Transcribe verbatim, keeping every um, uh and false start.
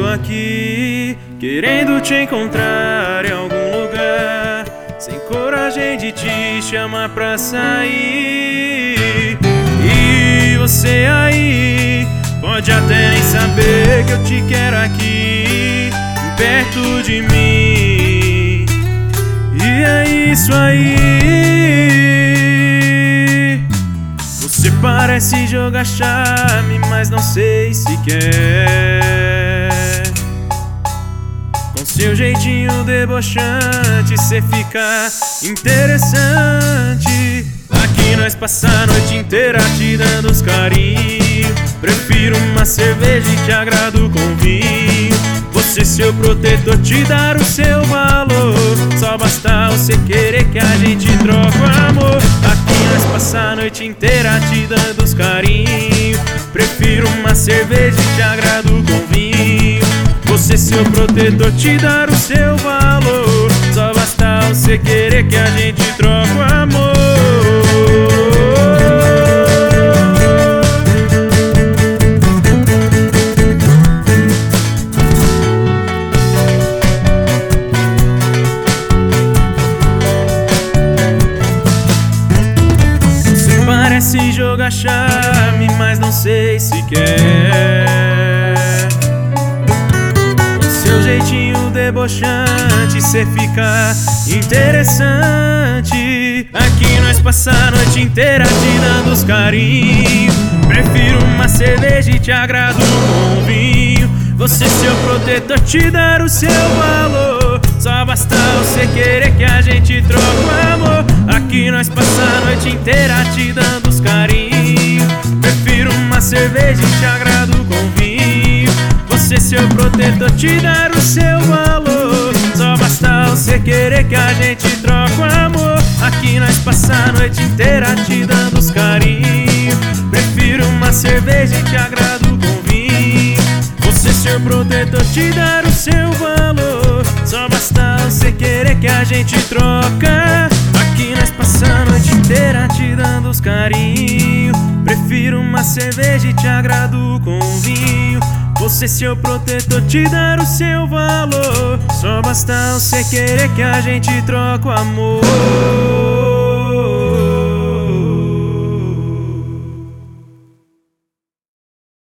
aqui querendo te encontrar em algum lugar, sem coragem de te chamar pra sair. E você aí pode até nem saber que eu te quero aqui perto de mim. E é isso aí. Você parece jogar charme, mas não sei se quer. Com seu jeitinho debochante, cê fica interessante. Aqui nós passa a noite inteira te dando os carinhos. Prefiro uma cerveja e te agrado com vinho. Você seu protetor, te dar o seu valor. Só basta você querer que a gente troca o amor. Aqui nós passa a noite inteira te dando os carinhos. Prefiro uma cerveja e te agrado com vinho. Você seu protetor, te dar o seu valor. Só basta você querer que a gente troca o amor. Parece jogar charme, mas não sei se quer. Com seu jeitinho debochante, cê fica interessante. Aqui nós passa a noite inteira te dando os carinhos. Prefiro uma cerveja e te agrado com vinho. Você seu protetor, te dar o seu valor. Só basta você querer que a gente troca o amor. Aqui nós passa a noite inteira te dando os carinhos. Prefiro uma cerveja e te agrado com vinho. Você seu protetor, te dar o seu valor. Só basta você querer que a gente troca o amor. Aqui nós passa a noite inteira te dando os carinhos. Prefiro uma cerveja e te agrado com vinho. Você seu protetor, te dar o seu valor. Só basta você querer que a gente troca. Aqui nós passa a noite inteira te dando os carinhos. Prefiro uma cerveja e te agrado com vinho. Você seu protetor, te dar o seu valor. Só basta você querer que a gente troca o amor.